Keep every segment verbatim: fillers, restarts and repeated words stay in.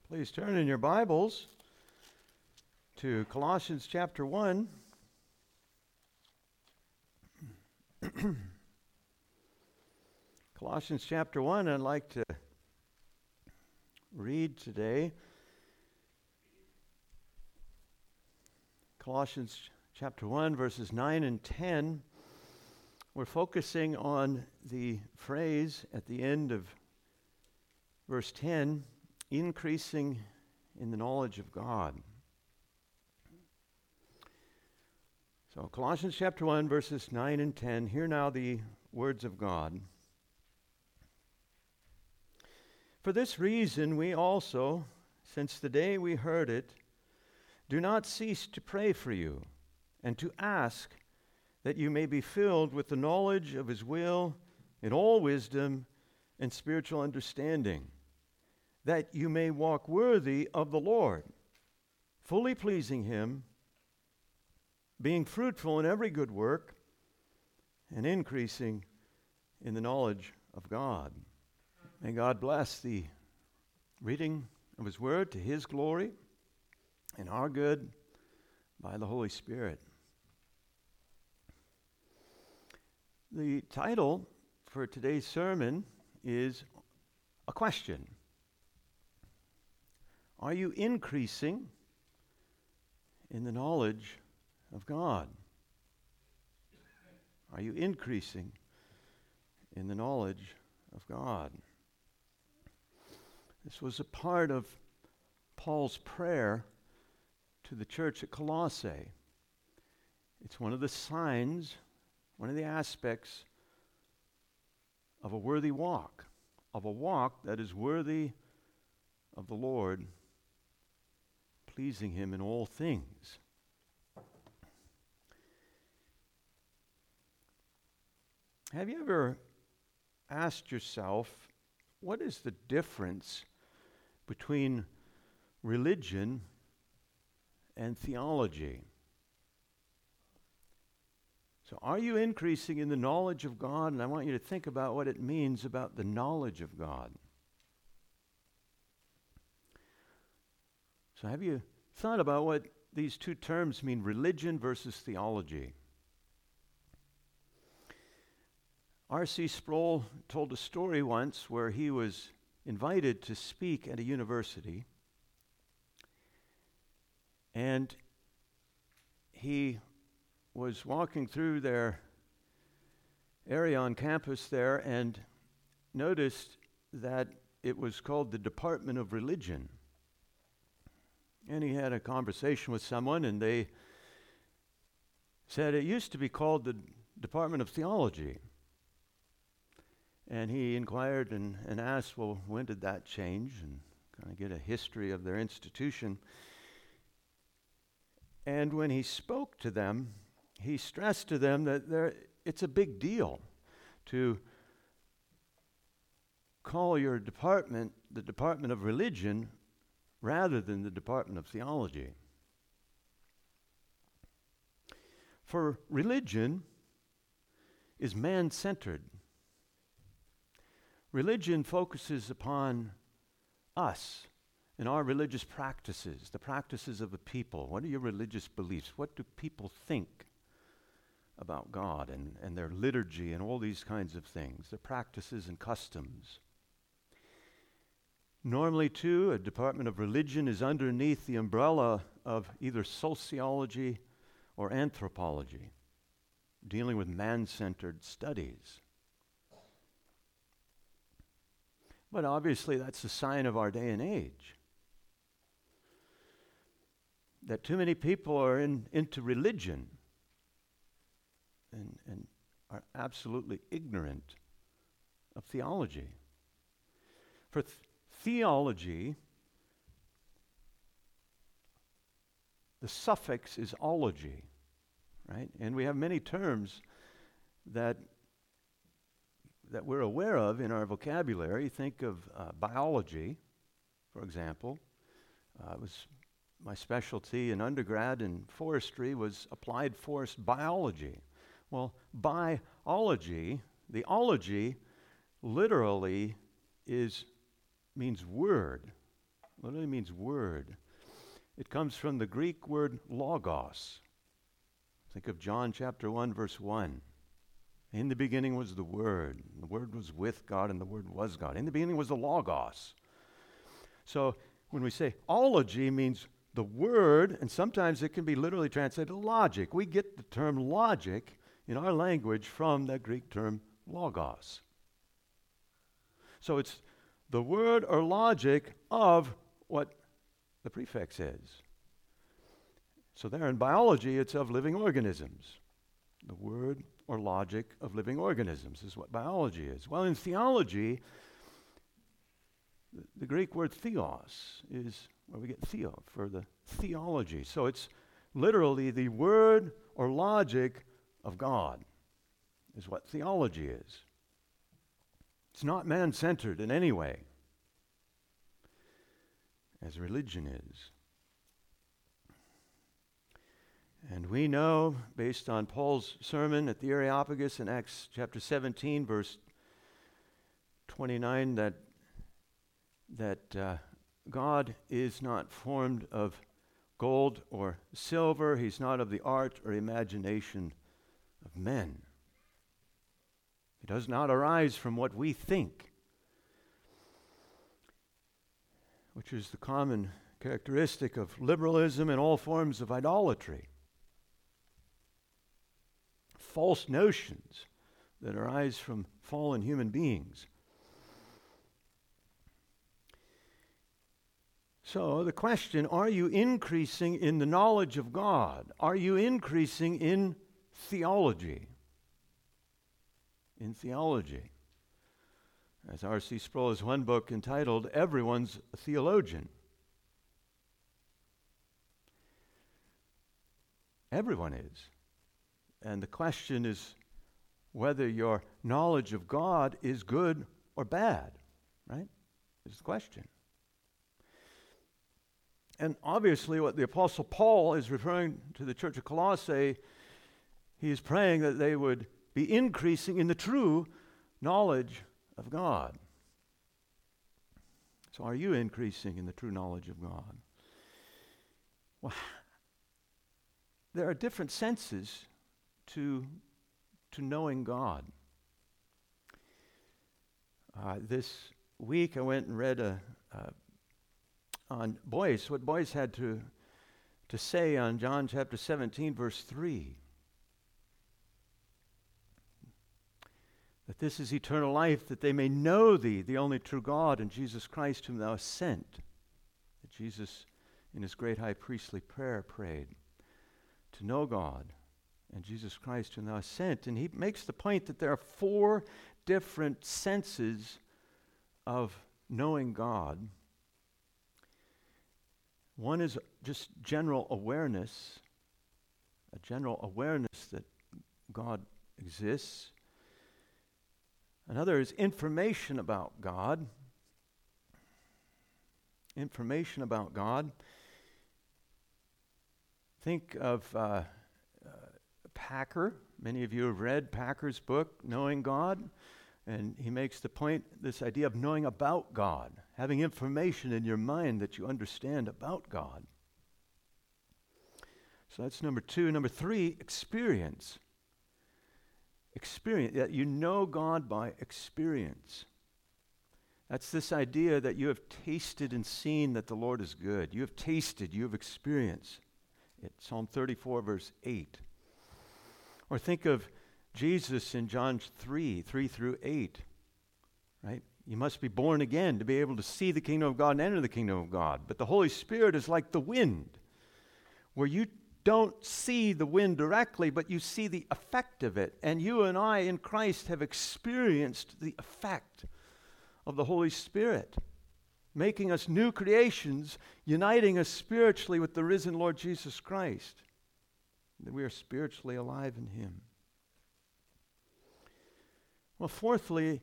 Please turn in your Bibles to Colossians chapter one. Colossians chapter one, I'd like to read today. Colossians chapter one, verses nine and ten. We're focusing on the phrase at the end of verse ten, increasing in the knowledge of God. So Colossians chapter one, verses nine and ten. Hear now the words of God. For this reason we also, since the day we heard it, do not cease to pray for you and to ask that you may be filled with the knowledge of his will in all wisdom and spiritual understanding, that you may walk worthy of the Lord, fully pleasing him, being fruitful in every good work, and increasing in the knowledge of God. May God bless the reading of his word to his glory and our good by the Holy Spirit. The title for today's sermon is a question. Are you increasing in the knowledge of God? Are you increasing in the knowledge of God? This was a part of Paul's prayer to the church at Colossae. It's one of the signs, one of the aspects of a worthy walk, of a walk that is worthy of the Lord, pleasing him in all things. Have you ever asked yourself, what is the difference between religion and theology? So are you increasing in the knowledge of God? And I want you to think about what it means about the knowledge of God. So have you thought about what these two terms mean, religion versus theology? R C Sproul told a story once where he was invited to speak at a university, and he was walking through their area on campus there and noticed that it was called the Department of Religion. And he had a conversation with someone, and they said it used to be called the Department of Theology. And he inquired and, and asked, well, when did that change? And kind of get a history of their institution. And when he spoke to them, he stressed to them that there, it's a big deal to call your department the Department of Religion rather than the Department of Theology. For religion is man-centered. Religion focuses upon us and our religious practices, the practices of the people. What are your religious beliefs? What do people think about God and, and their liturgy and all these kinds of things, their practices and customs? Normally, too, a Department of Religion is underneath the umbrella of either sociology or anthropology, dealing with man-centered studies. But obviously, that's a sign of our day and age, that too many people are in, into religion and, and are absolutely ignorant of theology. For th- theology, the suffix is ology, right? And we have many terms that that we're aware of in our vocabulary. Think of uh, biology, for example. Uh, it was my specialty in undergrad in forestry was applied forest biology. Well, biology, the ology literally is means word. literally means word. It comes from the Greek word logos. Think of John chapter one, verse one. In the beginning was the Word. The Word was with God, and the Word was God. In the beginning was the logos. So when we say ology, means the word, and sometimes it can be literally translated logic. We get the term logic in our language from that Greek term logos. So it's the word or logic of what the prefix is. So there in biology, it's of living organisms. The word or logic of living organisms is what biology is. Well, in theology, the, the Greek word theos is where we get theo, for the theology. So it's literally the word or logic of God is what theology is. It's not man-centered in any way, as religion is. And we know, based on Paul's sermon at the Areopagus in Acts chapter seventeen, verse twenty-nine, that, that uh, God is not formed of gold or silver. He's not of the art or imagination of men. He does not arise from what we think, which is the common characteristic of liberalism and all forms of idolatry. False notions that arise from fallen human beings. So the question, are you increasing in the knowledge of God? Are you increasing in theology? In theology. As R C Sproul has one book entitled, Everyone's a Theologian. Everyone is. And the question is whether your knowledge of God is good or bad, right? Is the question. And obviously what the Apostle Paul is referring to the church of Colossae, he is praying that they would be increasing in the true knowledge of God. So are you increasing in the true knowledge of God? Well, there are different senses to, to knowing God. Uh, this week I went and read a, a on Boyce, what Boyce had to, to say on John chapter seventeen, verse three. That this is eternal life, that they may know thee, the only true God, and Jesus Christ whom thou hast sent. That Jesus, in his great high priestly prayer, prayed to know God and Jesus Christ whom thou hast sent. And he makes the point that there are four different senses of knowing God. One is just general awareness, a general awareness that God exists. Another is information about God. Information about God. Think of uh, uh, Packer. Many of you have read Packer's book, Knowing God. And he makes the point, this idea of knowing about God, having information in your mind that you understand about God. So that's number two. Number three, experience. Experience, that you know God by experience. That's this idea that you have tasted and seen that the Lord is good. You have tasted, you have experienced it. Psalm thirty-four, verse eight. Or think of Jesus in John three, three through eight, right? You must be born again to be able to see the kingdom of God and enter the kingdom of God. But the Holy Spirit is like the wind, where you don't see the wind directly, but you see the effect of it. And you and I in Christ have experienced the effect of the Holy Spirit, making us new creations, uniting us spiritually with the risen Lord Jesus Christ, that we are spiritually alive in him. Well, fourthly,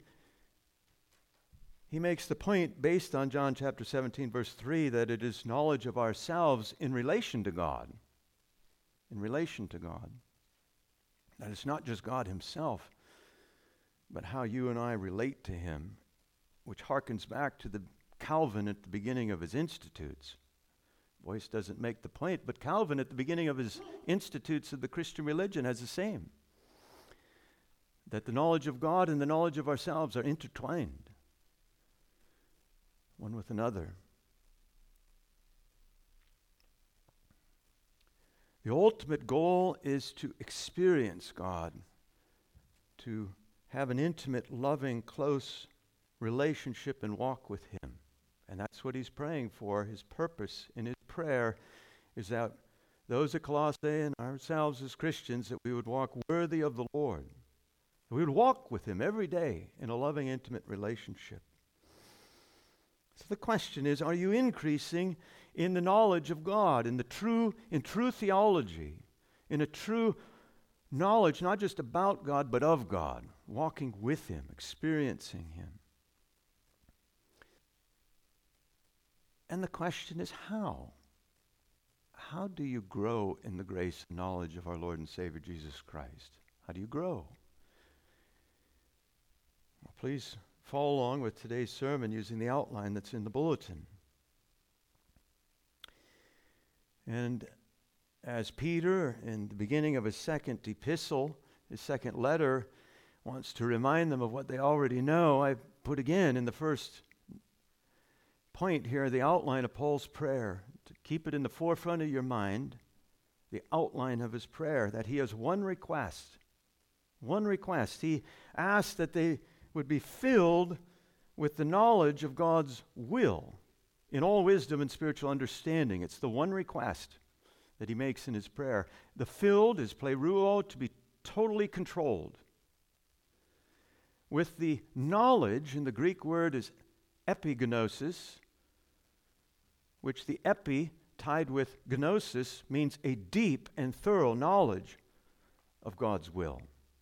he makes the point based on John chapter seventeen, verse three, that it is knowledge of ourselves in relation to God. In relation to God. That it's not just God himself, but how you and I relate to him, which harkens back to the Calvin at the beginning of his Institutes. Boyce doesn't make the point, but Calvin at the beginning of his Institutes of the Christian religion has the same. That the knowledge of God and the knowledge of ourselves are intertwined, one with another. The ultimate goal is to experience God, to have an intimate, loving, close relationship and walk with Him. And that's what he's praying for. His purpose in his prayer is that those at Colossae and ourselves as Christians, that we would walk worthy of the Lord. That we would walk with Him every day in a loving, intimate relationship. So the question is, are you increasing in the knowledge of God, in the true, in true theology, in a true knowledge, not just about God, but of God, walking with Him, experiencing Him? And the question is, how? How do you grow in the grace and knowledge of our Lord and Savior Jesus Christ? How do you grow? Well, please follow along with today's sermon using the outline that's in the bulletin. And as Peter, in the beginning of his second epistle, his second letter, wants to remind them of what they already know, I put again in the first point here the outline of Paul's prayer. To keep it in the forefront of your mind, the outline of his prayer, that he has one request. One request. He asked that they would be filled with the knowledge of God's will in all wisdom and spiritual understanding. It's the one request that he makes in his prayer. The filled is plereuo, to be totally controlled. With the knowledge, and the Greek word is epignosis, which the epi, tied with gnosis, means a deep and thorough knowledge of God's will.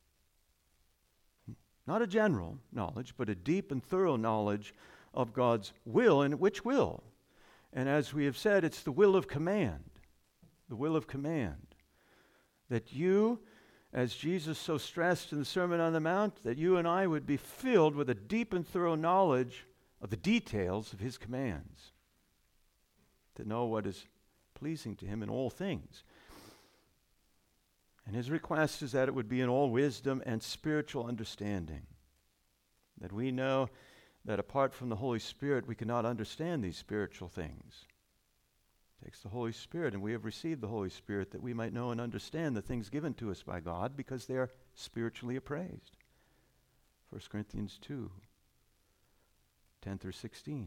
Not a general knowledge, but a deep and thorough knowledge of God's will. And which will? And as we have said, it's the will of command. The will of command. That you, as Jesus so stressed in the Sermon on the Mount, that you and I would be filled with a deep and thorough knowledge of the details of His commands. To know what is pleasing to Him in all things. And His request is that it would be in all wisdom and spiritual understanding. That we know that apart from the Holy Spirit, we cannot understand these spiritual things. It takes the Holy Spirit, and we have received the Holy Spirit that we might know and understand the things given to us by God, because they are spiritually appraised. First Corinthians two, ten through sixteen.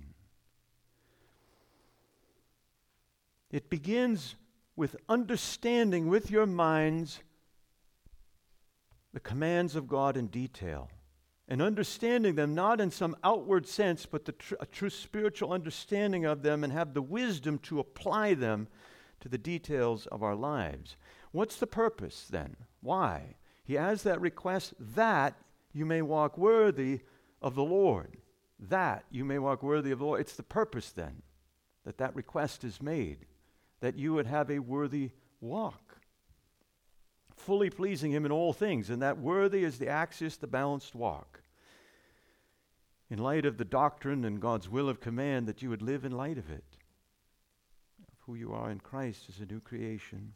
It begins with understanding with your minds the commands of God in detail, and understanding them not in some outward sense, but the tr- a true spiritual understanding of them, and have the wisdom to apply them to the details of our lives. What's the purpose then? Why? He has that request that you may walk worthy of the Lord. That you may walk worthy of the Lord. It's the purpose then that that request is made, that you would have a worthy walk, fully pleasing Him in all things. And that worthy is the axios, the balanced walk. In light of the doctrine and God's will of command, that you would live in light of it, of who you are in Christ as a new creation,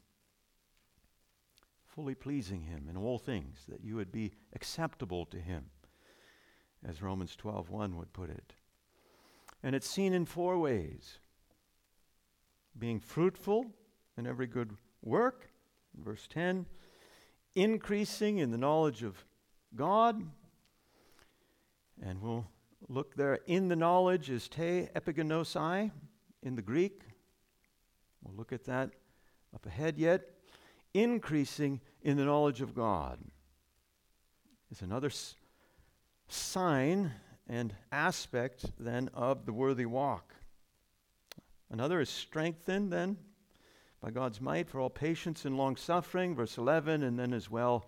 fully pleasing Him in all things, that you would be acceptable to Him, as Romans twelve one would put it. And it's seen in four ways. Being fruitful in every good work, verse ten, increasing in the knowledge of God, and we'll look there, in the knowledge is te epignosi in the Greek. We'll look at that up ahead yet. Increasing in the knowledge of God is another s- sign and aspect then of the worthy walk. Another is strengthened then by God's might for all patience and long suffering, verse eleven, and then as well,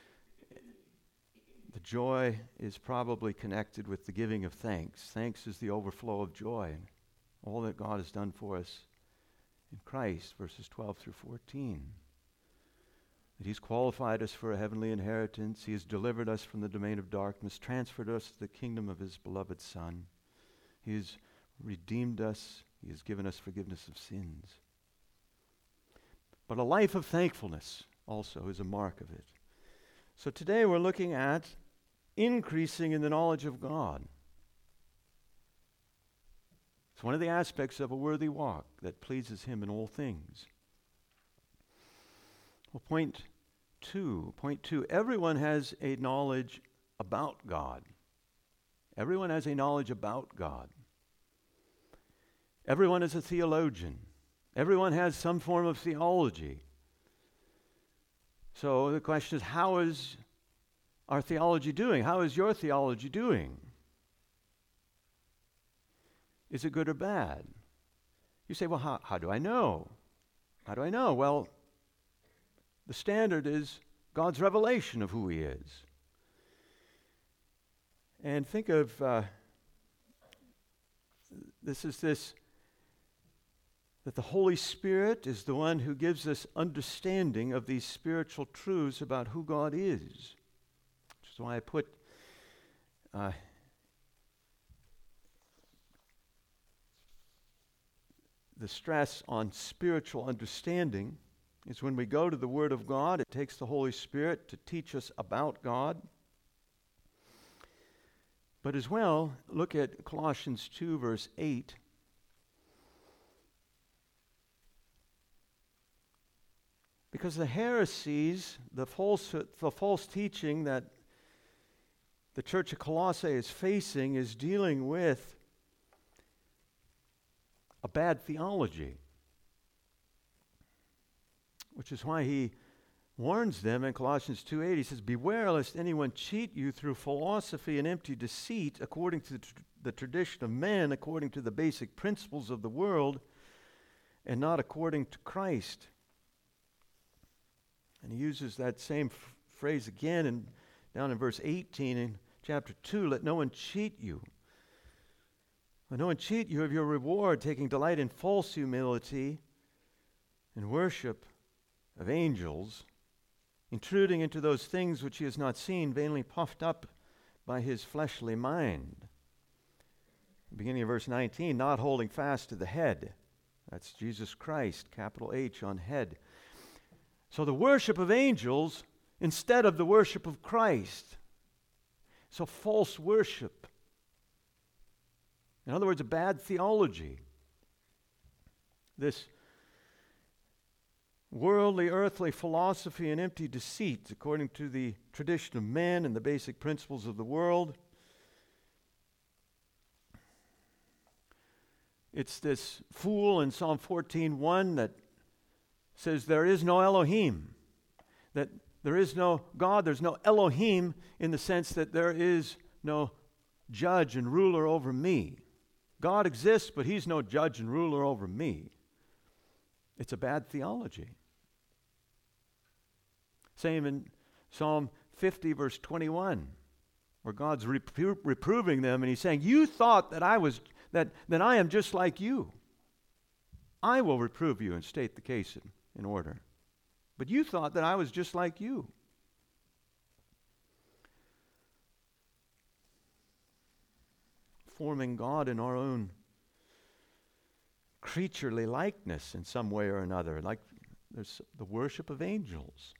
the joy is probably connected with the giving of thanks. Thanks is the overflow of joy, all that God has done for us in Christ, verses twelve through fourteen. That He's qualified us for a heavenly inheritance. He has delivered us from the domain of darkness, transferred us to the kingdom of His beloved Son. He has redeemed us. He has given us forgiveness of sins. But a life of thankfulness also is a mark of it. So today we're looking at increasing in the knowledge of God. It's one of the aspects of a worthy walk that pleases Him in all things. Well, point two. Point two. Everyone has a knowledge about God. Everyone has a knowledge about God. Everyone is a theologian. Everyone has some form of theology. So the question is, how is our theology doing? How is your theology doing? Is it good or bad? You say, well, how, how do I know? How do I know? Well, the standard is God's revelation of who He is. And think of, uh, this is this, that the Holy Spirit is the one who gives us understanding of these spiritual truths about who God is. Which is why I put uh, the stress on spiritual understanding. Is when we go to the Word of God, it takes the Holy Spirit to teach us about God. But as well, look at Colossians two, verse eight. Because the heresies, the false, the false teaching that the church of Colossae is facing is dealing with a bad theology. Which is why he warns them in Colossians two eight. He says, beware lest anyone cheat you through philosophy and empty deceit, according to the, tr- the tradition of men, according to the basic principles of the world, and not according to Christ. And he uses that same f- phrase again in, down in verse eighteen in chapter two. Let no one cheat you. Let no one cheat you of your reward, taking delight in false humility and worship of angels, intruding into those things which he has not seen, vainly puffed up by his fleshly mind. Beginning of verse nineteen, not holding fast to the head. That's Jesus Christ, capital H on head. So the worship of angels instead of the worship of Christ. So false worship. In other words, a bad theology. This worldly, earthly philosophy and empty deceit, according to the tradition of men and the basic principles of the world. It's this fool in Psalm fourteen one that says there is no Elohim, that there is no God, there's no Elohim in the sense that there is no judge and ruler over me. God exists, but He's no judge and ruler over me. It's a bad theology. Same in Psalm fifty, verse twenty-one, where God's repro- reproving them, and He's saying, you thought that I was, that, that I am just like you. I will reprove you and state the case in, in order. But you thought that I was just like you. Forming God in our own creaturely likeness in some way or another, like there's the worship of angels.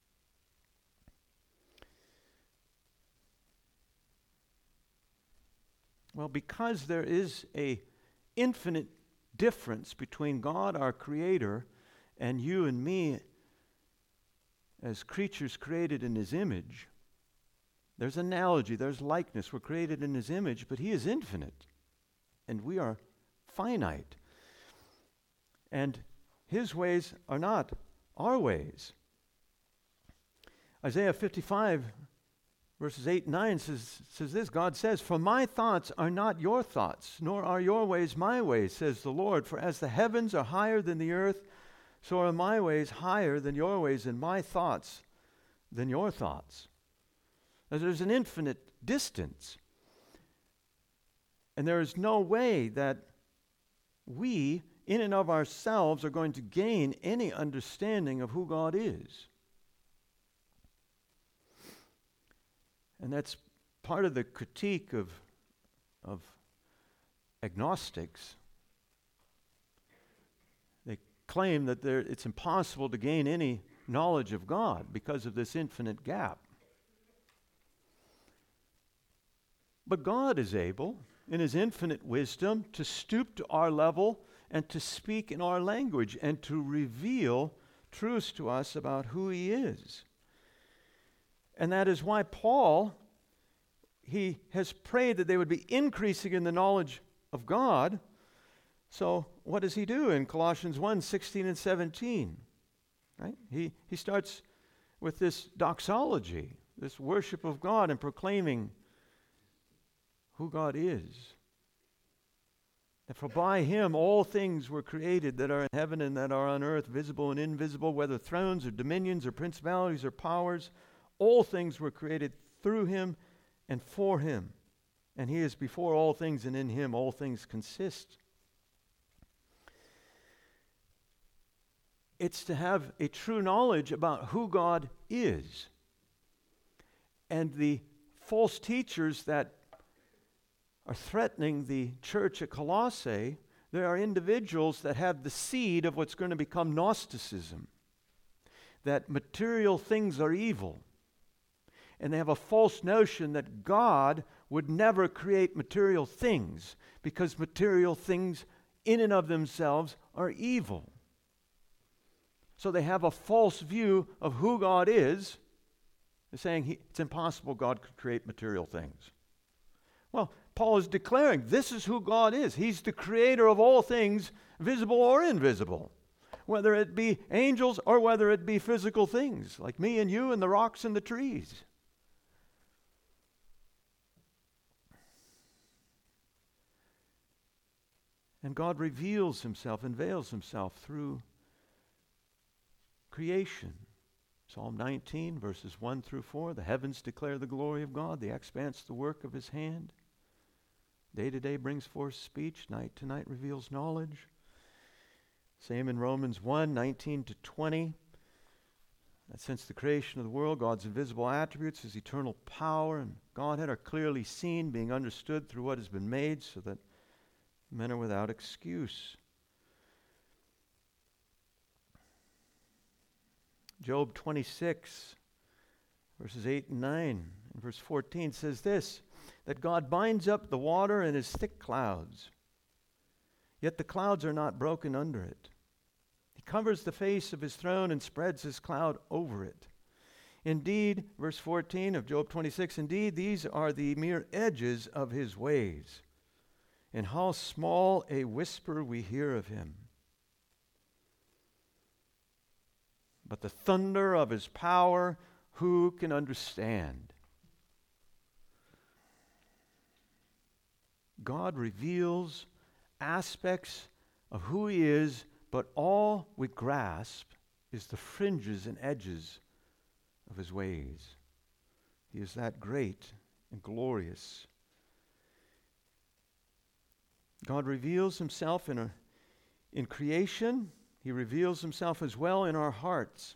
Well, because there is a infinite difference between God, our Creator, and you and me as creatures created in His image, there's analogy, there's likeness. We're created in His image, but He is infinite, and we are finite. And His ways are not our ways. Isaiah fifty-five, verses eight and nine says, says this, God says, for my thoughts are not your thoughts, nor are your ways my ways, says the Lord. For as the heavens are higher than the earth, so are my ways higher than your ways, and my thoughts than your thoughts. Now, there's an infinite distance. And there is no way that we, in and of ourselves, are going to gain any understanding of who God is. And that's part of the critique of, of agnostics. They claim that there, it's impossible to gain any knowledge of God because of this infinite gap. But God is able, in His infinite wisdom, to stoop to our level and to speak in our language and to reveal truths to us about who He is. And that is why Paul, he has prayed that they would be increasing in the knowledge of God. So what does he do in Colossians one, sixteen and seventeen? Right? He, he starts with this doxology, this worship of God and proclaiming who God is. That for by Him all things were created that are in heaven and that are on earth, visible and invisible, whether thrones or dominions or principalities or powers. All things were created through Him and for Him. And He is before all things, and in Him all things consist. It's to have a true knowledge about who God is. And the false teachers that are threatening the church at Colossae, there are individuals that have the seed of what's going to become Gnosticism. That material things are evil. And they have a false notion that God would never create material things because material things in and of themselves are evil. So they have a false view of who God is. They're saying he, it's impossible God could create material things. Well, Paul is declaring this is who God is. He's the creator of all things, visible or invisible. Whether it be angels or whether it be physical things, like me and you and the rocks and the trees. And God reveals Himself and veils Himself through creation. Psalm nineteen, verses one through four. The heavens declare the glory of God, the expanse the work of His hand. Day to day brings forth speech, night to night reveals knowledge. Same in Romans one, nineteen to twenty. That since the creation of the world, God's invisible attributes, His eternal power and Godhead are clearly seen, being understood through what has been made, so that men are without excuse. Job twenty-six, verses eight and nine, and verse fourteen says this, that God binds up the water in His thick clouds, yet the clouds are not broken under it. He covers the face of His throne and spreads His cloud over it. Indeed, verse fourteen of Job twenty-six, indeed, these are the mere edges of His ways. And how small a whisper we hear of Him. But the thunder of His power, who can understand? God reveals aspects of who He is, but all we grasp is the fringes and edges of His ways. He is that great and glorious. God reveals Himself in, a, in creation. He reveals Himself as well in our hearts.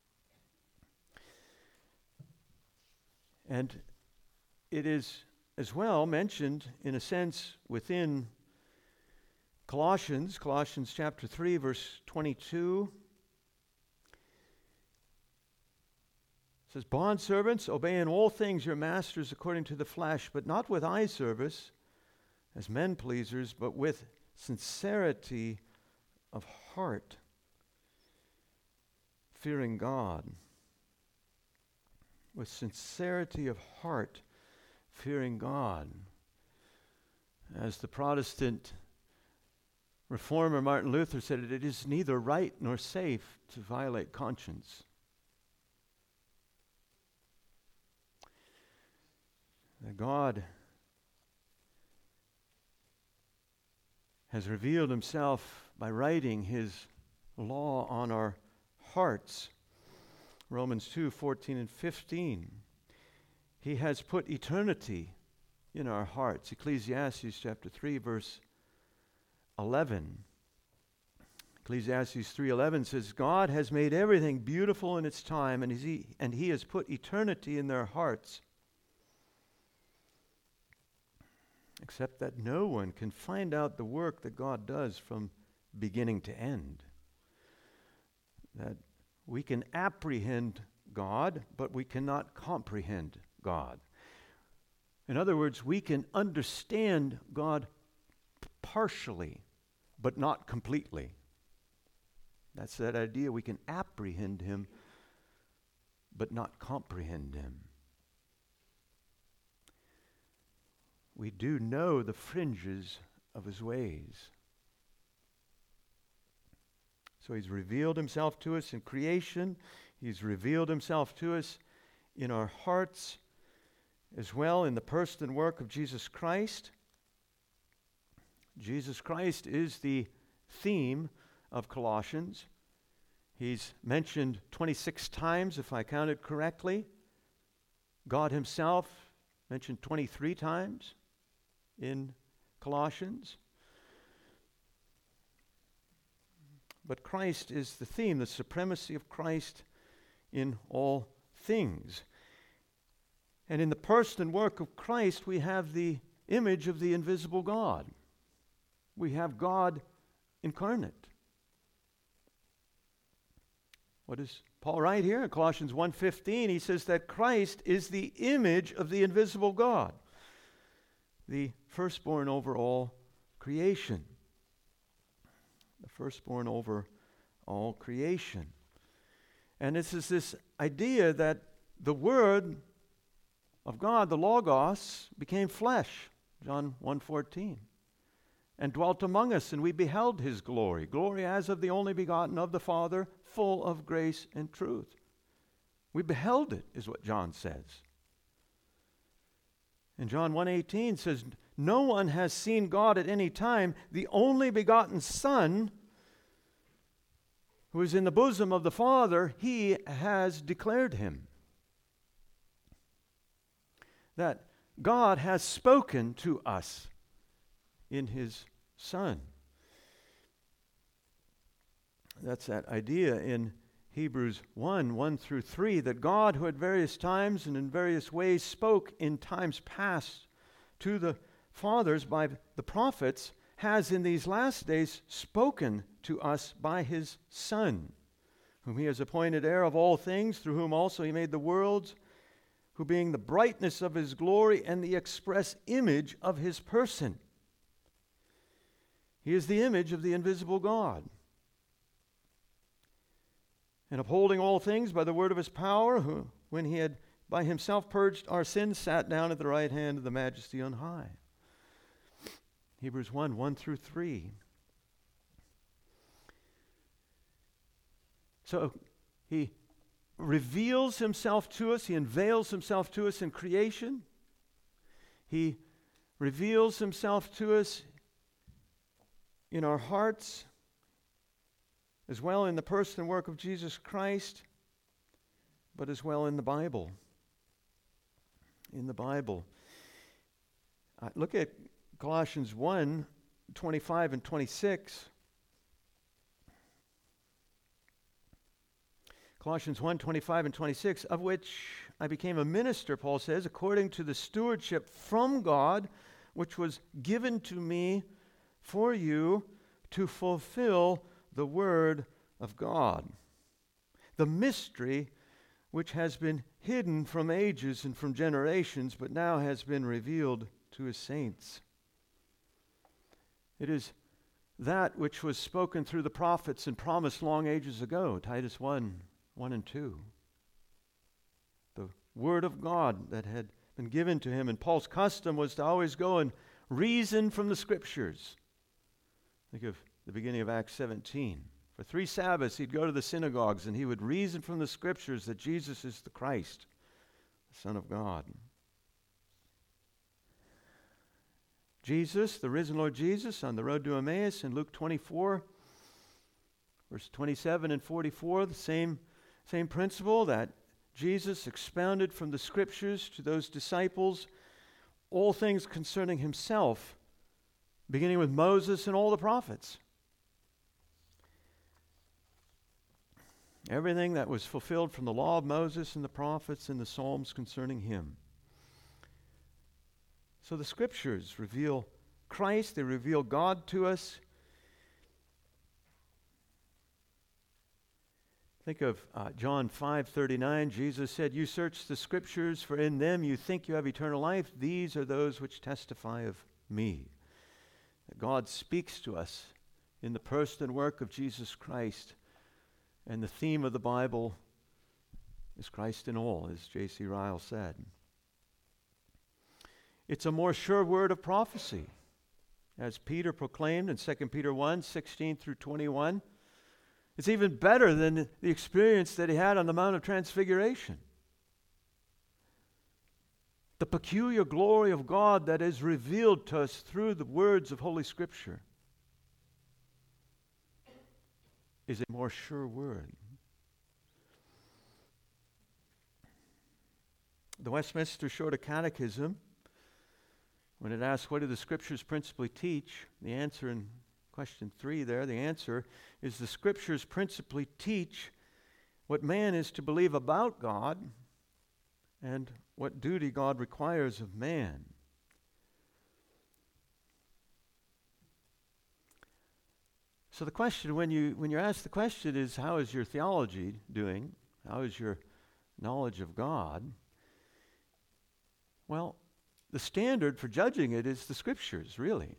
And it is as well mentioned, in a sense, within Colossians, Colossians chapter three, verse twenty-two. It says, bondservants, obey in all things your masters according to the flesh, but not with eye service, as men pleasers, but with sincerity of heart, fearing God. With sincerity of heart, fearing God. As the Protestant reformer Martin Luther said, it is neither right nor safe to violate conscience. That God has revealed Himself by writing His law on our hearts. Romans two, fourteen and fifteen. He has put eternity in our hearts. Ecclesiastes chapter three, verse eleven. Ecclesiastes three eleven says, God has made everything beautiful in its time, and he, and he has put eternity in their hearts. except that no one can find out the work that God does from beginning to end. That we can apprehend God, but we cannot comprehend God. In other words, we can understand God partially, but not completely. That's that idea. We can apprehend him, but not comprehend him. We do know the fringes of his ways. So he's revealed himself to us in creation. He's revealed himself to us in our hearts as well in the person and work of Jesus Christ. Jesus Christ is the theme of Colossians. He's mentioned twenty-six times, if I counted correctly. God himself mentioned twenty-three times in Colossians. But Christ is the theme, the supremacy of Christ in all things. And in the person and work of Christ, we have the image of the invisible God. We have God incarnate. What does Paul write here in Colossians one fifteen? He says that Christ is the image of the invisible God, the firstborn over all creation. The firstborn over all creation. And this is this idea that the Word of God, the Logos, became flesh, John one fourteen, and dwelt among us, and we beheld his glory, glory as of the only begotten of the Father, full of grace and truth. We beheld it, is what John says. And John one eighteen says, no one has seen God at any time. The only begotten Son, who is in the bosom of the Father, he has declared him. That God has spoken to us in his Son. That's that idea in Hebrews one, one through three, that God, who at various times and in various ways spoke in times past to the fathers by the prophets, has in these last days spoken to us by his Son, whom he has appointed heir of all things, through whom also he made the worlds, who being the brightness of his glory and the express image of his person. He is the image of the invisible God. And upholding all things by the word of his power, who, when he had by himself purged our sins, sat down at the right hand of the Majesty on high. Hebrews one, one through three. So he reveals himself to us, he unveils himself to us in creation. He reveals himself to us in our hearts, as well in the person and work of Jesus Christ, but as well in the Bible. In the Bible. Uh, look at Colossians one, twenty-five and twenty-six. Colossians one, twenty-five and twenty-six, of which I became a minister, Paul says, according to the stewardship from God, which was given to me for you to fulfill the word of God, the mystery which has been hidden from ages and from generations, but now has been revealed to his saints. It is that which was spoken through the prophets and promised long ages ago, Titus one, one and two. The word of God that had been given to him, and Paul's custom was to always go and reason from the Scriptures. Think of the beginning of Acts seventeen. For three Sabbaths he'd go to the synagogues and he would reason from the Scriptures that Jesus is the Christ, the Son of God. Jesus, the risen Lord Jesus, on the road to Emmaus in Luke twenty-four, verse twenty-seven and forty-four, the same, same principle that Jesus expounded from the Scriptures to those disciples all things concerning himself, beginning with Moses and all the prophets. Everything that was fulfilled from the law of Moses and the prophets and the Psalms concerning him. So the Scriptures reveal Christ, they reveal God to us. Think of uh, John five thirty-nine. Jesus said, "You search the Scriptures, for in them you think you have eternal life. These are those which testify of me." That God speaks to us in the person and work of Jesus Christ. And the theme of the Bible is Christ in all, as J C Ryle said. It's a more sure word of prophecy. As Peter proclaimed in Second Peter one, sixteen through twenty-one, it's even better than the experience that he had on the Mount of Transfiguration. The peculiar glory of God that is revealed to us through the words of Holy Scripture is a more sure word. The Westminster Shorter Catechism, when it asks, what do the Scriptures principally teach? The answer in question three there, the answer is the Scriptures principally teach what man is to believe about God and what duty God requires of man. So the question, when you when you're asked the question, is how is your theology doing? How is your knowledge of God? Well, the standard for judging it is the Scriptures, really.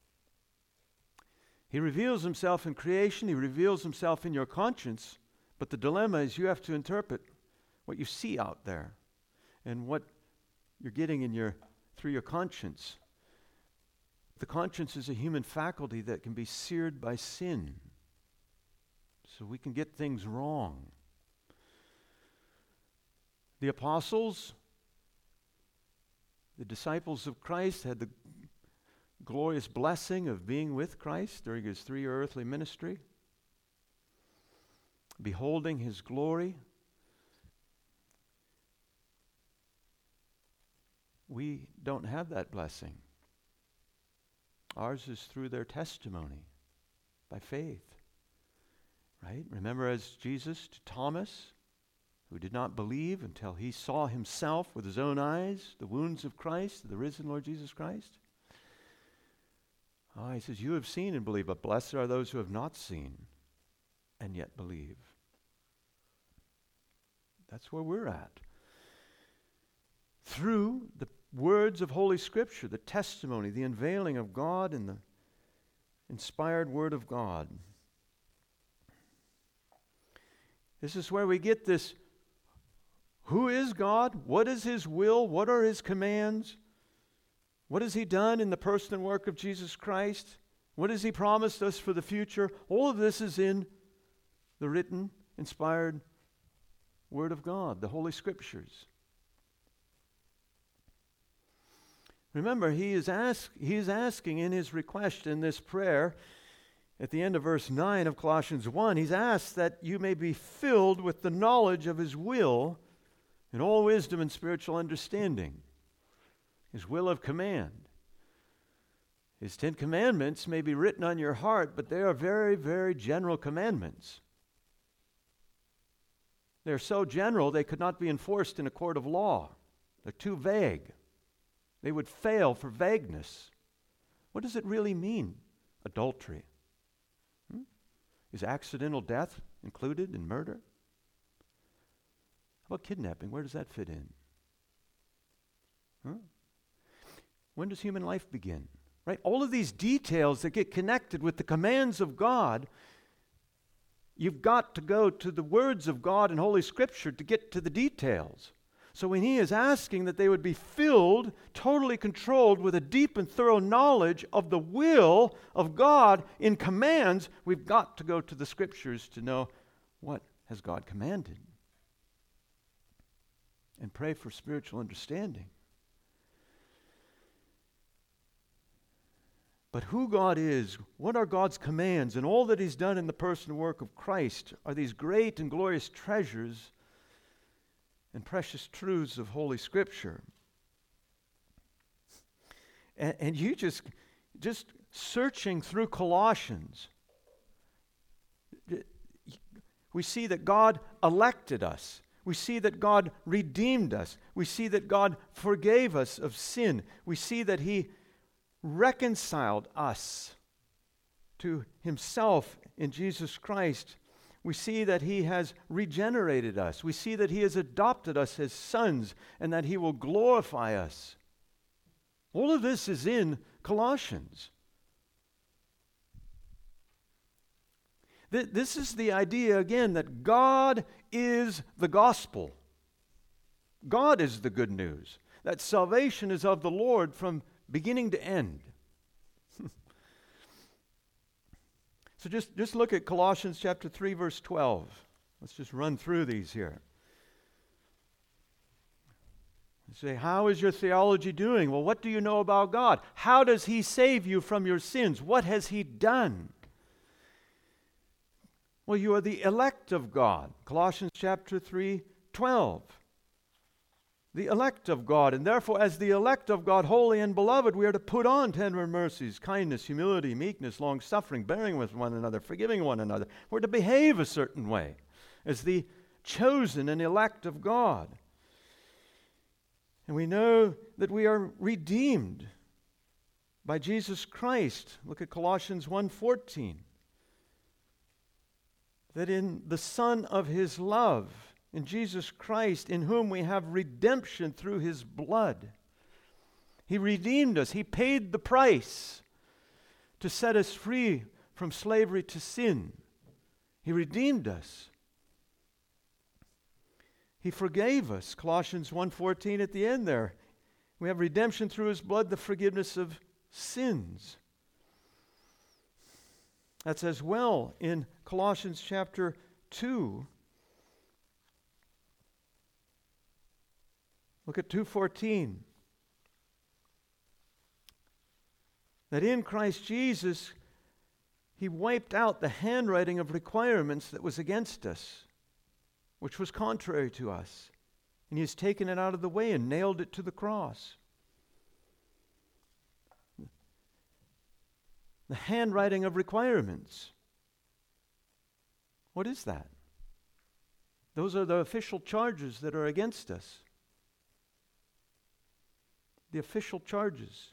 He reveals himself in creation, he reveals himself in your conscience, but the dilemma is you have to interpret what you see out there and what you're getting in your through your conscience. The conscience is a human faculty that can be seared by sin. So we can get things wrong. The apostles, the disciples of Christ, had the glorious blessing of being with Christ during his three-year earthly ministry, beholding his glory. We don't have that blessing. Ours is through their testimony, by faith. Right? Remember, as Jesus to Thomas, who did not believe until he saw himself with his own eyes, the wounds of Christ, the risen Lord Jesus Christ. Oh, he says, you have seen and believe, but blessed are those who have not seen and yet believe. That's where we're at. Through the words of Holy Scripture, the testimony, the unveiling of God and the inspired Word of God. This is where we get this, who is God? What is His will? What are His commands? What has He done in the person and work of Jesus Christ? What has He promised us for the future? All of this is in the written, inspired Word of God, the Holy Scriptures. Remember, he is, ask, he is asking in his request in this prayer, at the end of verse nine of Colossians one, he's asked that you may be filled with the knowledge of His will in all wisdom and spiritual understanding. His will of command. His Ten Commandments may be written on your heart, but they are very, very general commandments. They're so general they could not be enforced in a court of law. They're too vague. They would fail for vagueness. What does it really mean, adultery? Hmm? Is accidental death included in murder? How about kidnapping? Where does that fit in? Huh? When does human life begin? Right? All of these details that get connected with the commands of God, you've got to go to the words of God in Holy Scripture to get to the details. So when he is asking that they would be filled, totally controlled with a deep and thorough knowledge of the will of God in commands, we've got to go to the Scriptures to know what has God commanded. And pray for spiritual understanding. But who God is, what are God's commands, and all that He's done in the person and work of Christ are these great and glorious treasures and precious truths of Holy Scripture. And, and you just, just searching through Colossians, we see that God elected us. We see that God redeemed us. We see that God forgave us of sin. We see that He reconciled us to Himself in Jesus Christ. We see that He has regenerated us. We see that He has adopted us as sons and that He will glorify us. All of this is in Colossians. Th- this is the idea, again, that God is the gospel. God is the good news. That salvation is of the Lord from beginning to end. So just, just look at Colossians chapter three, verse twelve. Let's just run through these here. You say, how is your theology doing? Well, what do you know about God? How does He save you from your sins? What has He done? Well, you are the elect of God. Colossians chapter three, twelve. The elect of God, and therefore as the elect of God, holy and beloved, we are to put on tender mercies, kindness, humility, meekness, long-suffering, bearing with one another, forgiving one another. We're to behave a certain way as the chosen and elect of God. And we know that we are redeemed by Jesus Christ. Look at Colossians one fourteen. That in the Son of His love, in Jesus Christ, in whom we have redemption through His blood. He redeemed us. He paid the price to set us free from slavery to sin. He redeemed us. He forgave us. Colossians one fourteen at the end there. We have redemption through His blood, the forgiveness of sins. That's as well in Colossians chapter two. Look at two fourteen. That in Christ Jesus, He wiped out the handwriting of requirements that was against us, which was contrary to us. And He has taken it out of the way and nailed it to the cross. The handwriting of requirements. What is that? Those are the official charges that are against us. The official charges.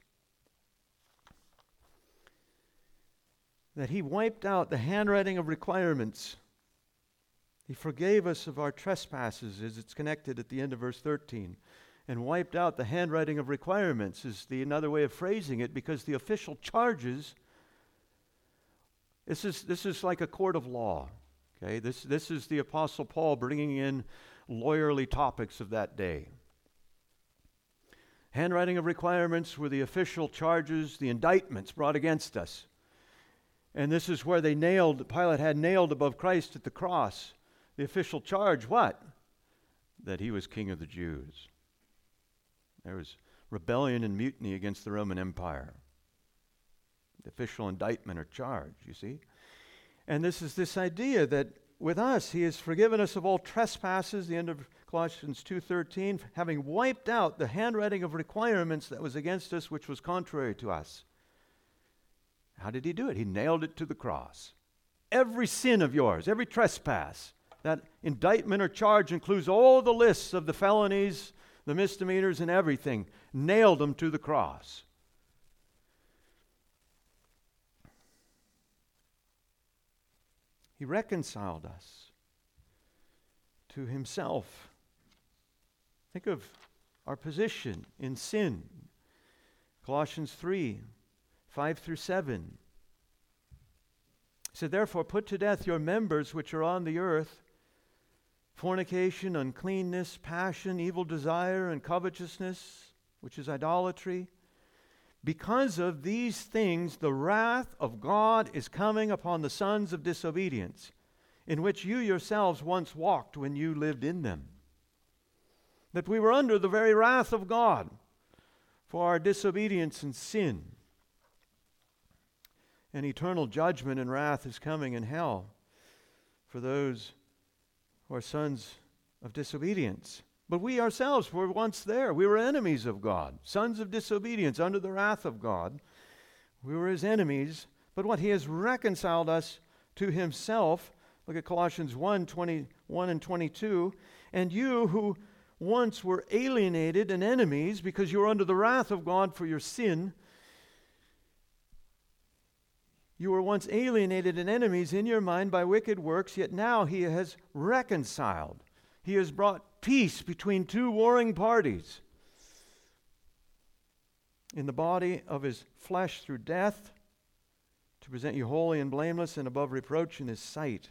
That He wiped out the handwriting of requirements. He forgave us of our trespasses, as it's connected at the end of verse thirteen. And wiped out the handwriting of requirements is the another way of phrasing it, because the official charges, this is this is like a court of law. Okay, this this is the Apostle Paul bringing in lawyerly topics of that day. Handwriting of requirements were the official charges, the indictments brought against us. And this is where they nailed, Pilate had nailed above Christ at the cross, the official charge, what? That He was King of the Jews. There was rebellion and mutiny against the Roman Empire. The official indictment or charge, you see? And this is this idea that with us, He has forgiven us of all trespasses, the end of Colossians two thirteen, having wiped out the handwriting of requirements that was against us, which was contrary to us. How did He do it? He nailed it to the cross. Every sin of yours, every trespass, that indictment or charge includes all the lists of the felonies, the misdemeanors, and everything. Nailed them to the cross. He reconciled us to Himself. Think of our position in sin. Colossians three, five through seven. He said, therefore put to death your members which are on the earth, fornication, uncleanness, passion, evil desire, and covetousness, which is idolatry. Because of these things, the wrath of God is coming upon the sons of disobedience, in which you yourselves once walked when you lived in them. That we were under the very wrath of God for our disobedience and sin. And eternal judgment and wrath is coming in hell for those who are sons of disobedience. But we ourselves were once there. We were enemies of God, sons of disobedience, under the wrath of God. We were His enemies. But what? He has reconciled us to Himself. Look at Colossians one, twenty-one and twenty-two. And you who once were alienated and enemies because you were under the wrath of God for your sin, you were once alienated and enemies in your mind by wicked works, yet now he has reconciled. He has brought peace between two warring parties in the body of his flesh through death, to present you holy and blameless and above reproach in his sight.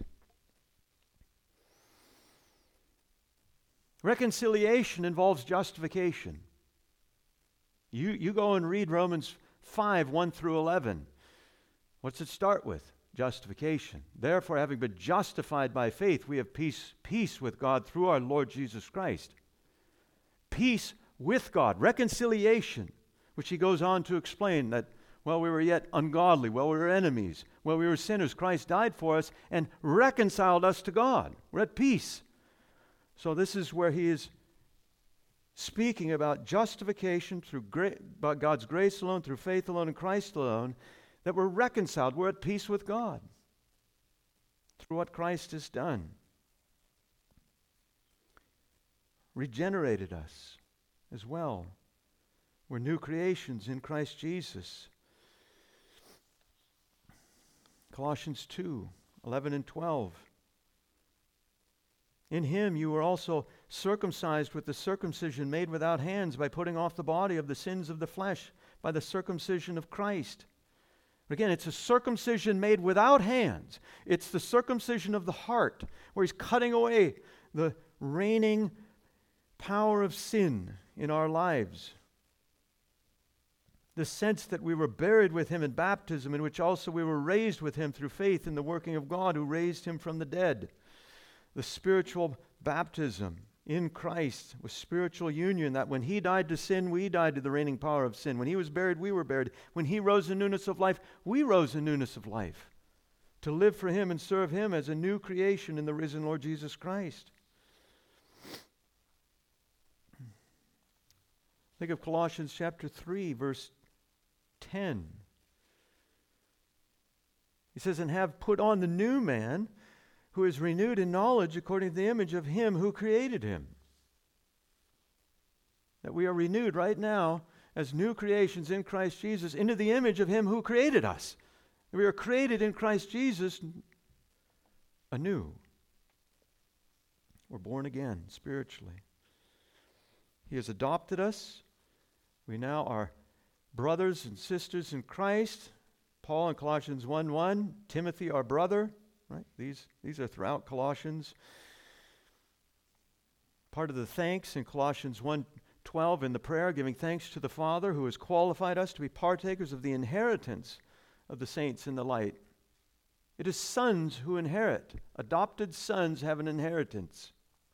Reconciliation involves justification. You, you go and read Romans five, one through eleven. What's it start with? Justification. Therefore, having been justified by faith, we have peace, peace with God through our Lord Jesus Christ. Peace with God. Reconciliation, which he goes on to explain that while we were yet ungodly, while we were enemies, while we were sinners, Christ died for us and reconciled us to God. We're at peace. So this is where he is speaking about justification through gra- by God's grace alone, through faith alone, in Christ alone, that we're reconciled. We're at peace with God through what Christ has done. Regenerated us as well. We're new creations in Christ Jesus. Colossians two, eleven and twelve. In him you were also circumcised with the circumcision made without hands, by putting off the body of the sins of the flesh by the circumcision of Christ. Again, it's a circumcision made without hands. It's the circumcision of the heart, where he's cutting away the reigning power of sin in our lives. The sense that we were buried with him in baptism, in which also we were raised with him through faith in the working of God who raised him from the dead. The spiritual baptism in Christ with spiritual union, that when he died to sin, we died to the reigning power of sin. When he was buried, we were buried. When he rose in newness of life, we rose in newness of life, to live for him and serve him as a new creation in the risen Lord Jesus Christ. Think of Colossians chapter three, verse ten. He says, and have put on the new man, who is renewed in knowledge according to the image of him who created him. That we are renewed right now as new creations in Christ Jesus into the image of him who created us. We are created in Christ Jesus anew. We're born again spiritually. He has adopted us. We now are brothers and sisters in Christ. Paul in Colossians one one, Timothy our brother. Right? These, these are throughout Colossians. Part of the thanks in Colossians one twelve in the prayer, giving thanks to the Father who has qualified us to be partakers of the inheritance of the saints in the light. It is sons who inherit. Adopted sons have an inheritance.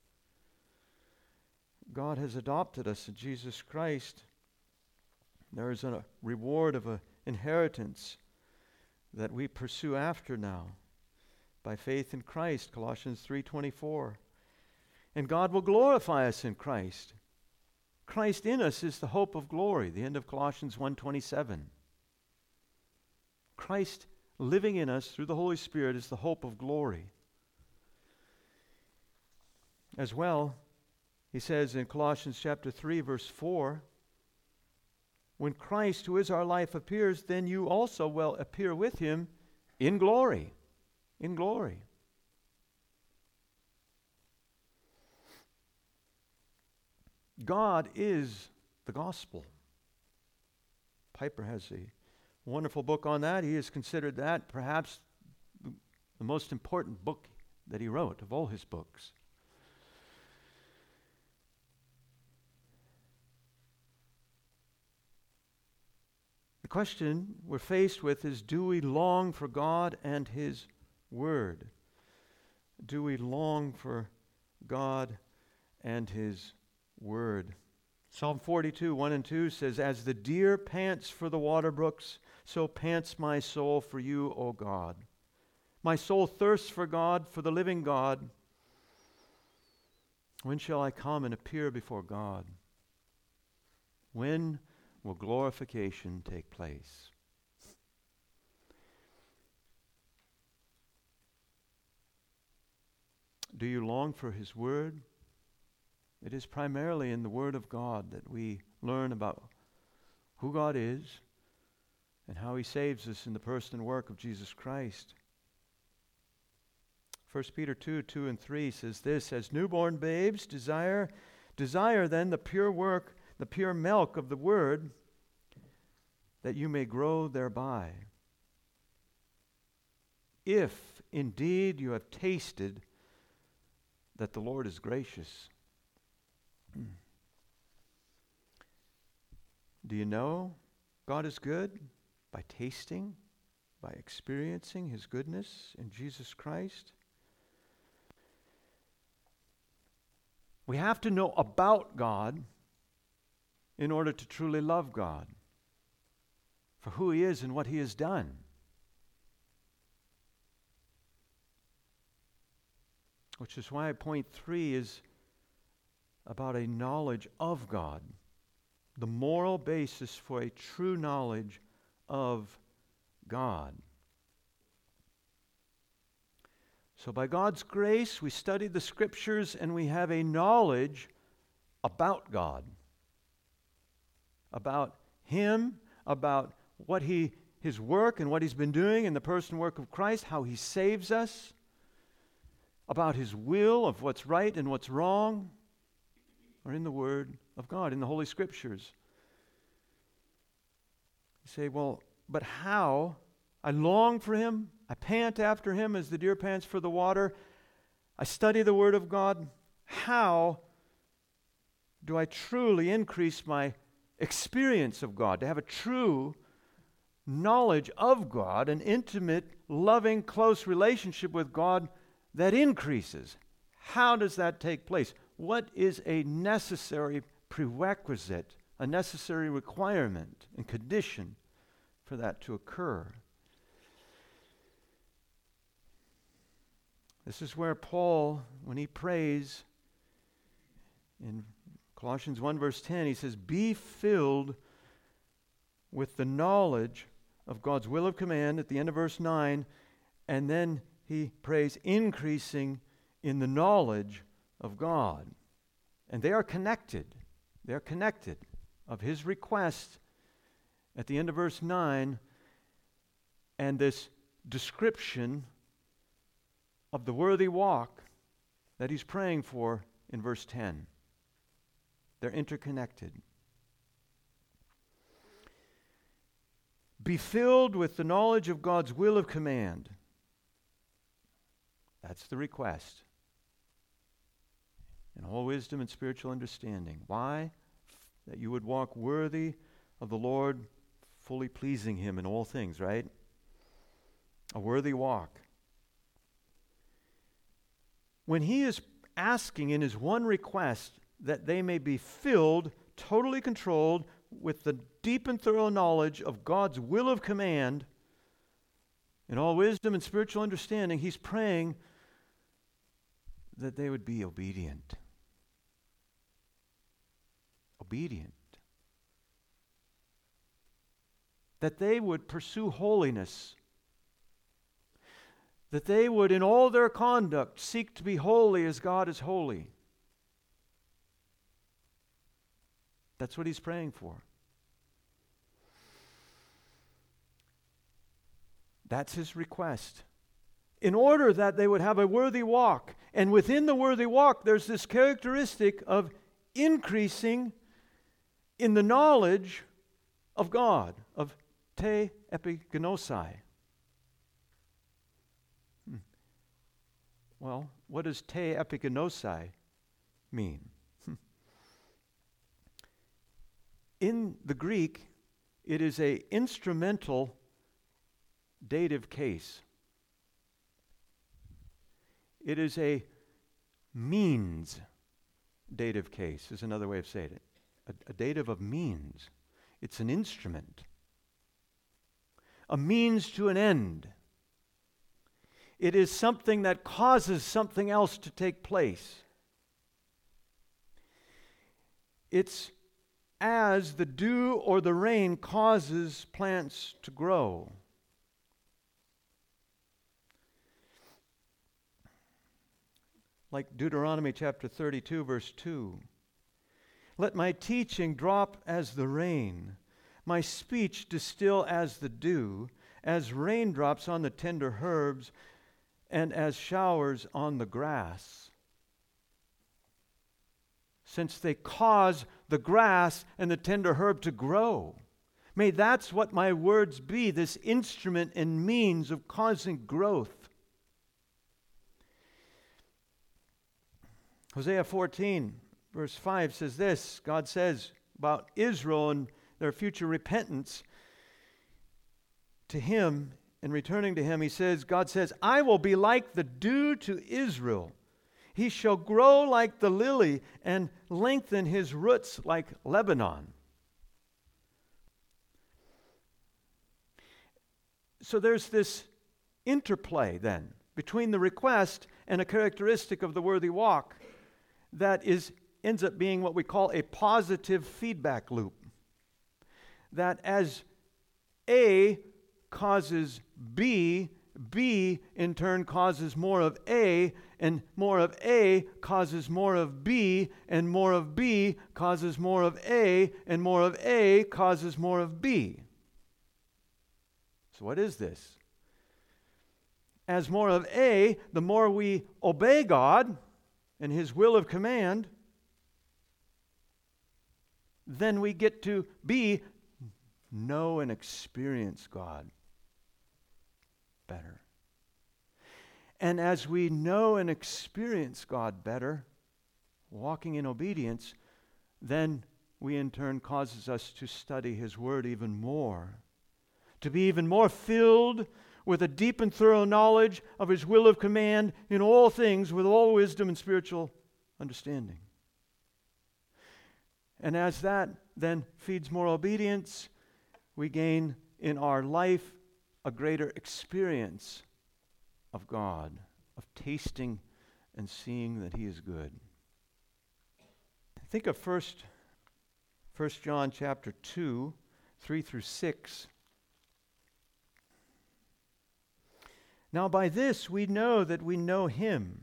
God has adopted us in Jesus Christ. There is a reward of an inheritance that we pursue after now, by faith in Christ, Colossians three twenty-four. And God will glorify us in Christ. Christ in us is the hope of glory, the end of Colossians one twenty-seven. Christ living in us through the Holy Spirit is the hope of glory. As well, he says in Colossians chapter three, verse four, when Christ, who is our life, appears, then you also will appear with him in glory. In glory. God is the gospel. Piper has a wonderful book on that. He has considered that perhaps the most important book that he wrote of all his books. The question we're faced with is, do we long for God and his Word? Do we long for God and his Word? Psalm forty-two, one and two says, as the deer pants for the water brooks, so pants my soul for you, O God. My soul thirsts for God, for the living God. When shall I come and appear before God? When will glorification take place? do you long for His Word? It is primarily in the Word of God that we learn about who God is and how He saves us in the person and work of Jesus Christ. First Peter two, two and three says this, as newborn babes desire, desire then the pure work, the pure milk of the Word, that you may grow thereby. If indeed you have tasted that the Lord is gracious. Do you know God is good? By tasting, by experiencing His goodness in Jesus Christ. We have to know about God in order to truly love God for who He is and what He has done. Which is why point three is about a knowledge of God, the moral basis for a true knowledge of God. So by God's grace, we study the Scriptures and we have a knowledge about God, about Him, about what He, His work and what He's been doing in the person and work of Christ, how He saves us, about His will of what's right and what's wrong, or in the Word of God, in the Holy Scriptures. You say, well, but how? I long for Him. I pant after Him as the deer pants for the water. I study the Word of God. How do I truly increase my experience of God, to have a true knowledge of God, an intimate, loving, close relationship with God that increases? How does that take place? What is a necessary prerequisite, a necessary requirement and condition for that to occur? This is where Paul, when he prays in Colossians one verse ten, he says, be filled with the knowledge of God's will of command at the end of verse nine, and then he prays increasing in the knowledge of God. And they are connected. They are connected of his request at the end of verse nine and this description of the worthy walk that he's praying for in verse ten. They're interconnected. Be filled with the knowledge of God's will of command. That's the request. In all wisdom and spiritual understanding. Why? That you would walk worthy of the Lord, fully pleasing Him in all things, right? A worthy walk. When he is asking in his one request that they may be filled, totally controlled with the deep and thorough knowledge of God's will of command, in all wisdom and spiritual understanding, he's praying that they would be obedient. Obedient. That they would pursue holiness. That they would, in all their conduct, seek to be holy as God is holy. That's what he's praying for. That's his request. In order that they would have a worthy walk. And within the worthy walk, there's this characteristic of increasing in the knowledge of God, of te epigenosi. Hmm. Well, what does te epigenosi mean? In the Greek, it is an instrumental dative case. It is a means dative case, is another way of saying it. A, a dative of means. It's an instrument. A means to an end. It is something that causes something else to take place. It's as the dew or the rain causes plants to grow. like Deuteronomy chapter thirty-two, verse two. Let my teaching drop as the rain, my speech distill as the dew, as raindrops on the tender herbs, and as showers on the grass. Since they cause the grass and the tender herb to grow, may that's what my words be, this instrument and means of causing growth. Hosea fourteen, verse five says this. God says about Israel and their future repentance to Him and returning to Him. He says, God says, I will be like the dew to Israel. He shall grow like the lily and lengthen his roots like Lebanon. So there's this interplay then between the request and a characteristic of the worthy walk that is ends up being what we call a positive feedback loop. That as A causes B, B in turn causes more of A, and more of A causes more of B, and more of B causes more of A, and more of A causes more of B. So what is this? As more of A, the more we obey God and His will of command, then we get to B, know and experience God better. And as we know and experience God better, walking in obedience, then we in turn causes us to study His Word even more, to be even more filled with a deep and thorough knowledge of His will of command in all things with all wisdom and spiritual understanding. And as that then feeds more obedience, we gain in our life a greater experience of God, of tasting and seeing that He is good. Think of first, First John chapter two, three through six. Now by this we know that we know Him,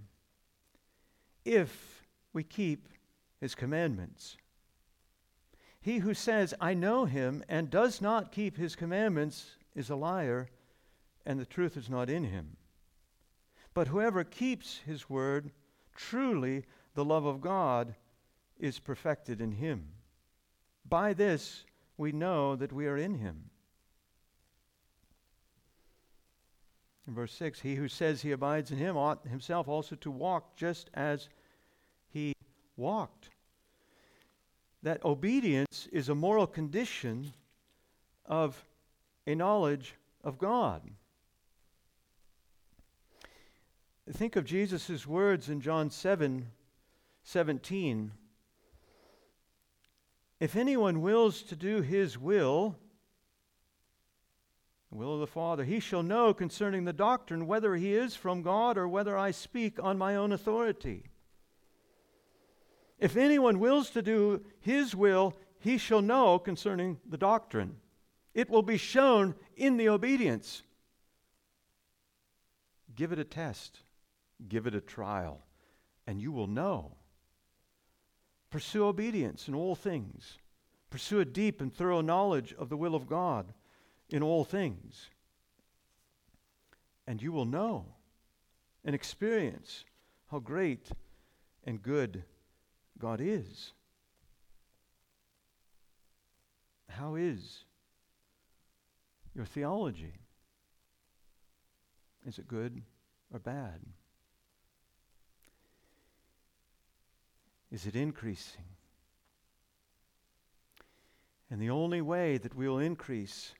if we keep His commandments. He who says, I know Him, and does not keep His commandments is a liar, and the truth is not in him. But whoever keeps His word, truly the love of God is perfected in him. By this we know that we are in Him. In verse six, he who says he abides in Him ought himself also to walk just as He walked. That obedience is a moral condition of a knowledge of God. Think of Jesus' words in John seven seventeen. If anyone wills to do His will, the will of the Father, he shall know concerning the doctrine whether He is from God or whether I speak on my own authority. If anyone wills to do His will, he shall know concerning the doctrine. It will be shown in the obedience. Give it a test. Give it a trial, and you will know. Pursue obedience in all things. Pursue a deep and thorough knowledge of the will of God in all things. And you will know and experience how great and good God is. How is your theology? Is it good or bad? Is it increasing? And the only way that we will increase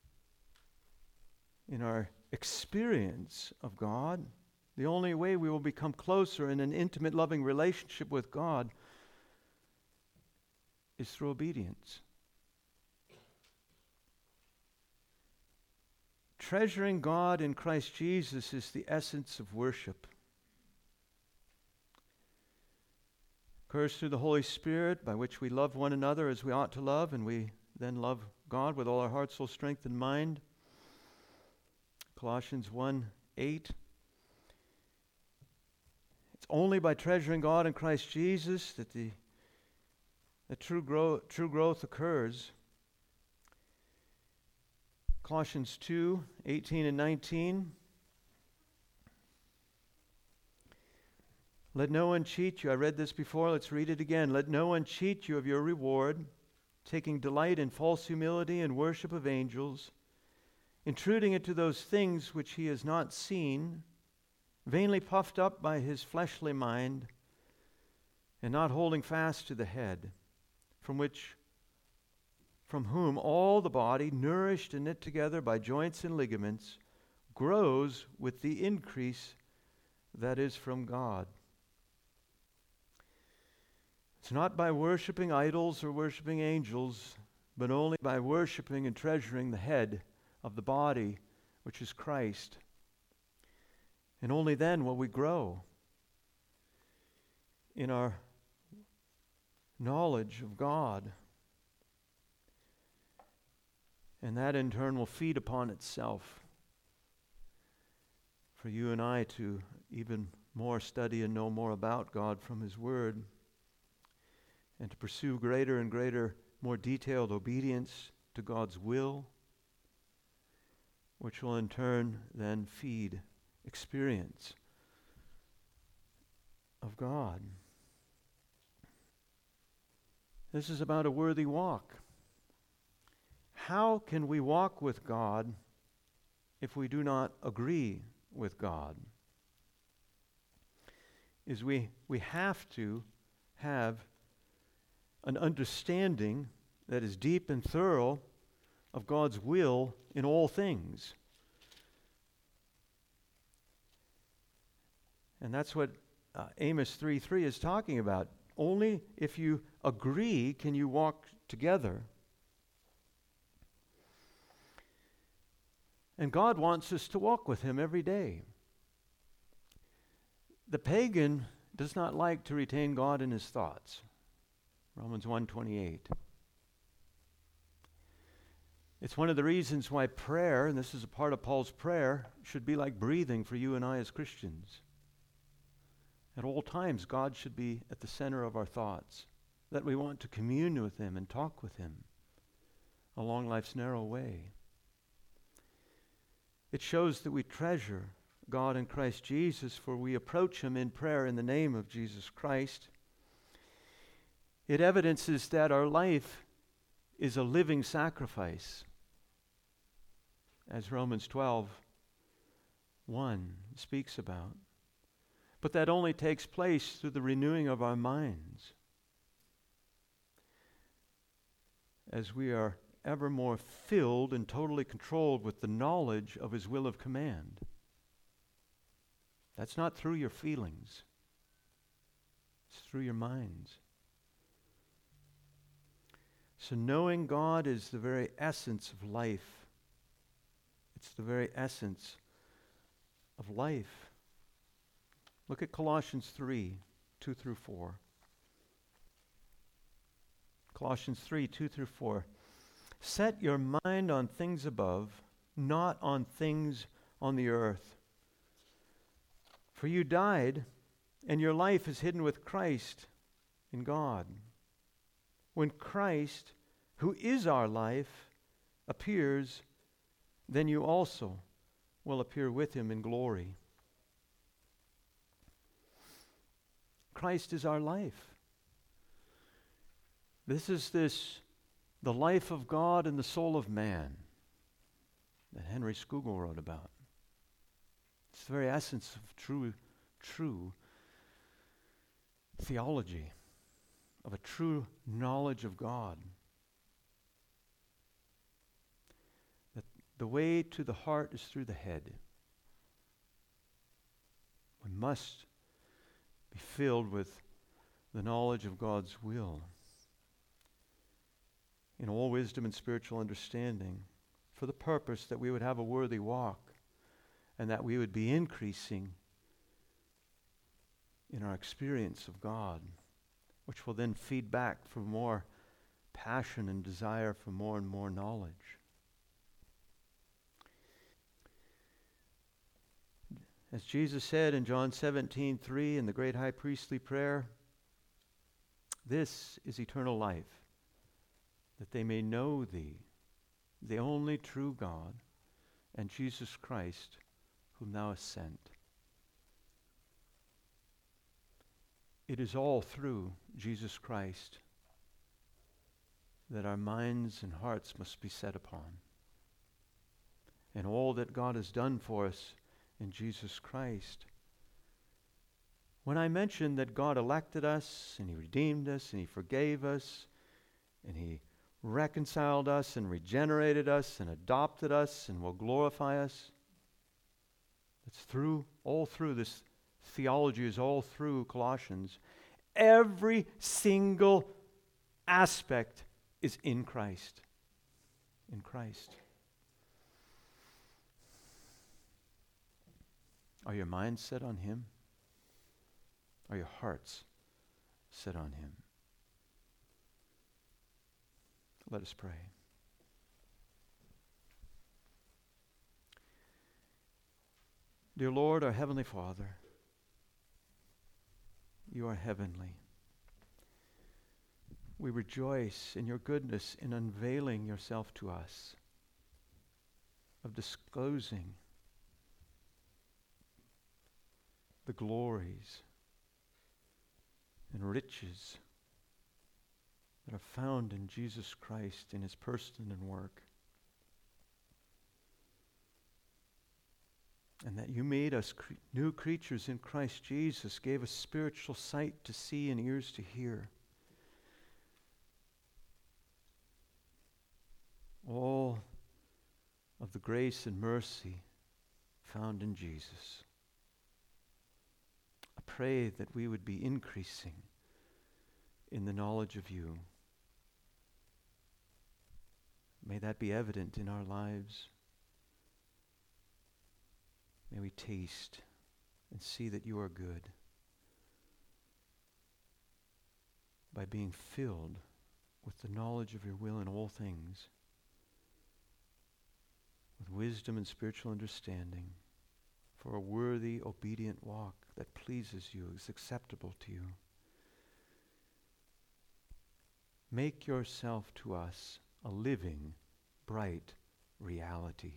in our experience of God, the only way we will become closer in an intimate, loving relationship with God is through obedience. Treasuring God in Christ Jesus is the essence of worship. Occurs through the Holy Spirit, by which we love one another as we ought to love, and we then love God with all our heart, soul, strength, and mind. Colossians one eight. It's only by treasuring God in Christ Jesus that the, the true, grow, true growth occurs. Colossians two, eighteen and nineteen. Let no one cheat you. I read this before. Let's read it again. Let no one cheat you of your reward, taking delight in false humility and worship of angels, intruding into those things which he has not seen, vainly puffed up by his fleshly mind, and not holding fast to the head, from which, from whom all the body, nourished and knit together by joints and ligaments, grows with the increase that is from God. It's not by worshiping idols or worshiping angels, but only by worshiping and treasuring the head of the body, which is Christ. And only then will we grow in our knowledge of God. And that in turn will feed upon itself for you and I to even more study and know more about God from His Word, and to pursue greater and greater, more detailed obedience to God's will, which will in turn then feed experience of God. This is about a worthy walk. How can we walk with God if we do not agree with God? Is we, we have to have an understanding that is deep and thorough of God's will in all things. And that's what uh, Amos three three is talking about. Only if you agree can you walk together. And God wants us to walk with Him every day. The pagan does not like to retain God in his thoughts. Romans one twenty-eight. It's one of the reasons why prayer, and this is a part of Paul's prayer, should be like breathing for you and I as Christians. At all times, God should be at the center of our thoughts, that we want to commune with Him and talk with Him along life's narrow way. It shows that we treasure God in Christ Jesus, for we approach Him in prayer in the name of Jesus Christ. It evidences that our life is a living sacrifice, as Romans twelve one speaks about. But that only takes place through the renewing of our minds, as we are ever more filled and totally controlled with the knowledge of His will of command. That's not through your feelings. It's through your minds. So knowing God is the very essence of life. It's the very essence of life. Look at Colossians three, two through four. Colossians three, two through four. Set your mind on things above, not on things on the earth. For you died, and your life is hidden with Christ in God. When Christ, who is our life, appears, then you also will appear with Him in glory. Christ is our life. This is this, the life of God and the soul of man that Henry Scougal wrote about. It's the very essence of true, true theology, of a true knowledge of God. That the way to the heart is through the head. We must be filled with the knowledge of God's will in all wisdom and spiritual understanding, for the purpose that we would have a worthy walk and that we would be increasing in our experience of God, which will then feed back for more passion and desire for more and more knowledge. As Jesus said in John seventeen three in the great high priestly prayer, this is eternal life, that they may know thee, the only true God, and Jesus Christ, whom thou hast sent. It is all through Jesus Christ that our minds and hearts must be set upon. And all that God has done for us in Jesus Christ. When I mentioned that God elected us, and He redeemed us, and He forgave us, and He reconciled us, and regenerated us, and adopted us, and will glorify us, it's through, all through this theology is all through Colossians. Every single aspect is in Christ. In Christ. Are your minds set on Him? Are your hearts set on Him? Let us pray. Dear Lord, our Heavenly Father, You are heavenly. We rejoice in Your goodness in unveiling Yourself to us, of disclosing the glories and riches that are found in Jesus Christ, in His person and work. And that You made us cre- new creatures in Christ Jesus, gave us spiritual sight to see and ears to hear. All of the grace and mercy found in Jesus. I pray that we would be increasing in the knowledge of You. May that be evident in our lives. May we taste and see that You are good by being filled with the knowledge of Your will in all things, with wisdom and spiritual understanding, for a worthy, obedient walk that pleases You, is acceptable to You. Make Yourself to us a living, bright reality,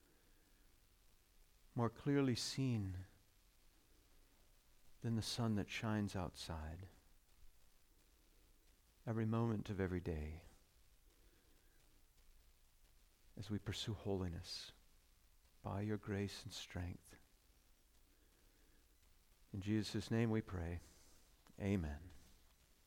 more clearly seen than the sun that shines outside every moment of every day as we pursue holiness by Your grace and strength. In Jesus' name we pray. Amen.